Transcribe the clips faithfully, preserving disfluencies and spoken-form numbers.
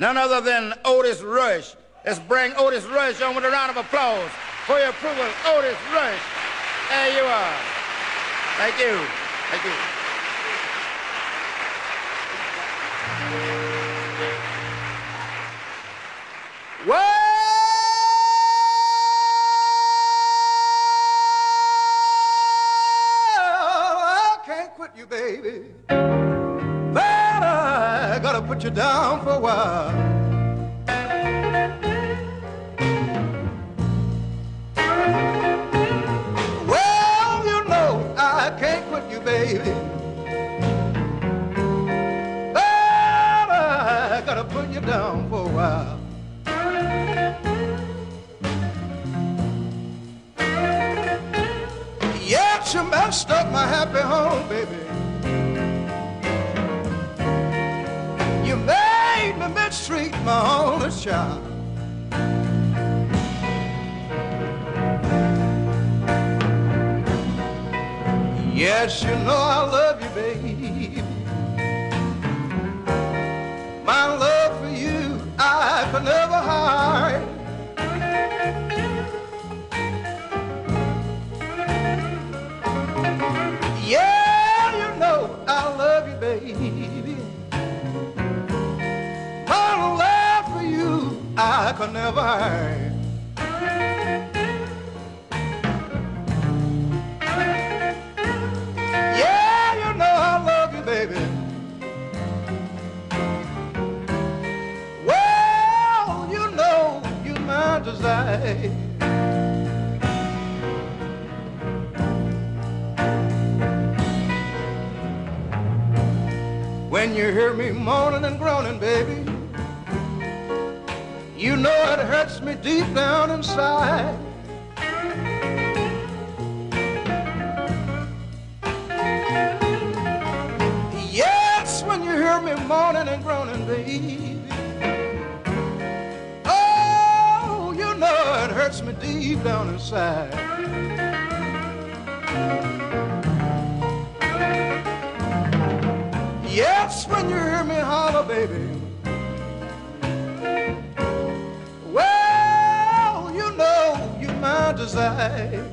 none other than Otis Rush. Let's bring Otis Rush on with a round of applause for your approval. Otis Rush. There you are. Thank you. Thank you. Well, I can't quit you, baby. But I gotta put you down for a while. Well, you know I can't quit you, baby. But I gotta put you down for a while. Yes, you messed up my happy home, baby. You made me mistreat my only child. Yes, you know I love you, baby. My love for you I could never hide. Yeah, you know I love you, baby. My love for you I could never hide. Yeah, you know I love you, baby. Well, you know you're my desire. When you hear me moaning and groaning, baby, you know it hurts me deep down inside. Yes, when you hear me moaning and groaning, baby, oh, you know it hurts me deep down inside. Yes, when you hear me holler, baby, well, you know you're my desire.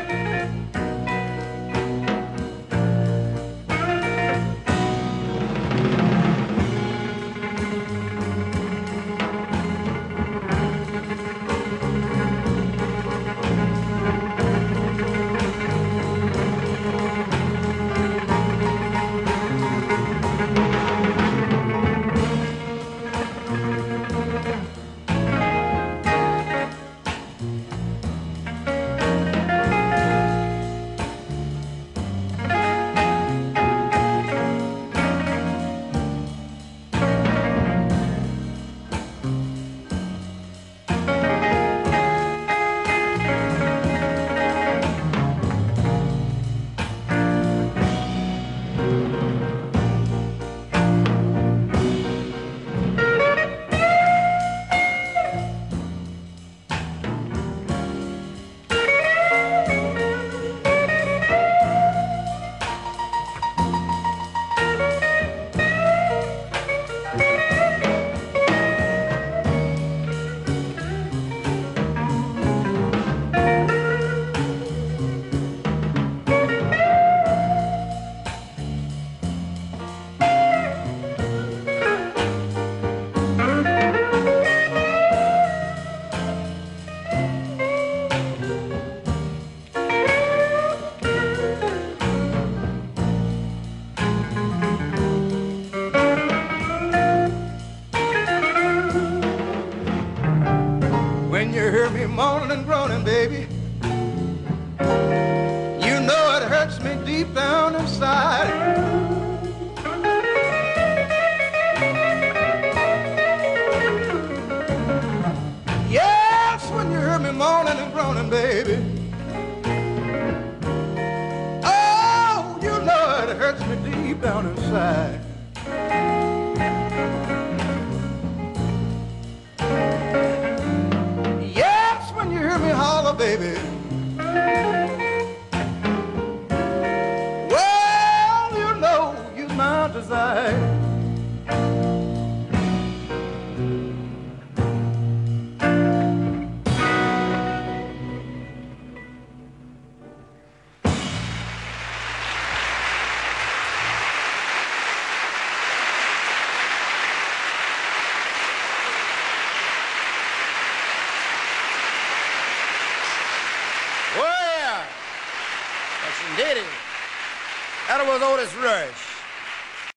When you hear me moaning and groaning, baby, you know it hurts me deep down inside. Yes, when you hear me moaning and groaning, baby, oh, you know it hurts me deep down inside. Baby, well, you know you're my desire. Did it. That was Otis Rush.